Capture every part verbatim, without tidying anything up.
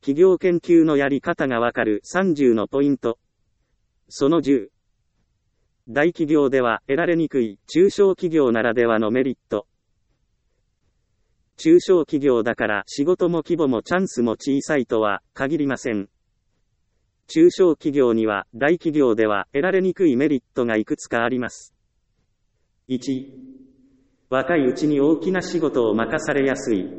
企業研究のやり方がわかるさんじゅうのポイント。そのじゅう。大企業では得られにくい中小企業ならではのメリット。中小企業だから仕事も規模もチャンスも小さいとは限りません。中小企業には大企業では得られにくいメリットがいくつかあります。いち、若いうちに大きな仕事を任されやすい。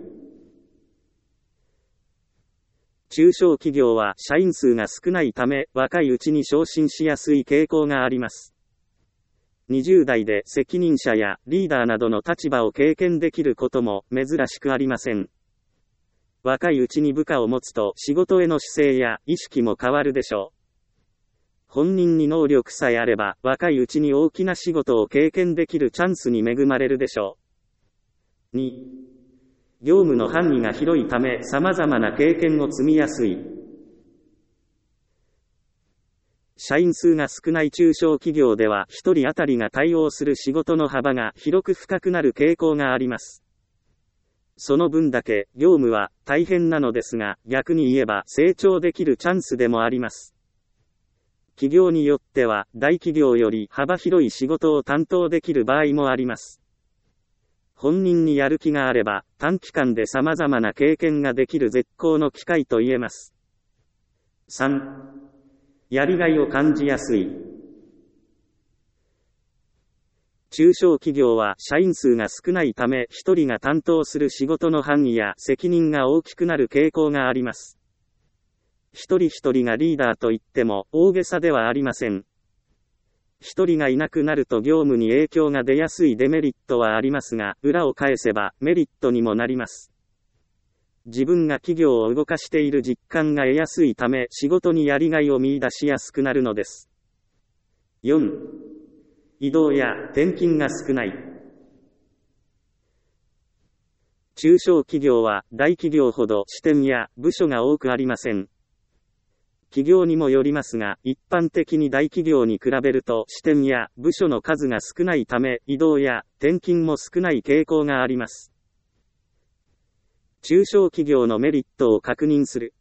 中小企業は社員数が少ないため、若いうちに昇進しやすい傾向があります。にじゅう代で責任者やリーダーなどの立場を経験できることも珍しくありません。若いうちに部下を持つと仕事への姿勢や意識も変わるでしょう。本人に能力さえあれば、若いうちに大きな仕事を経験できるチャンスに恵まれるでしょう。に、業務の範囲が広いため様々な経験を積みやすい。社員数が少ない中小企業では一人当たりが対応する仕事の幅が広く深くなる傾向があります。その分だけ業務は大変なのですが、逆に言えば成長できるチャンスでもあります。企業によっては大企業より幅広い仕事を担当できる場合もあります。本人にやる気があれば短期間で様々な経験ができる絶好の機会と言えます。さん、やりがいを感じやすい。中小企業は社員数が少ないため一人が担当する仕事の範囲や責任が大きくなる傾向があります。一人一人がリーダーといっても大げさではありません。一人がいなくなると業務に影響が出やすいデメリットはありますが、裏を返せばメリットにもなります。自分が企業を動かしている実感が得やすいため仕事にやりがいを見出しやすくなるのです。よん、移動や転勤が少ない。中小企業は大企業ほど支店や部署が多くありません。企業にもよりますが、一般的に大企業に比べると支店や部署の数が少ないため移動や転勤も少ない傾向があります。中小企業のメリットを確認する。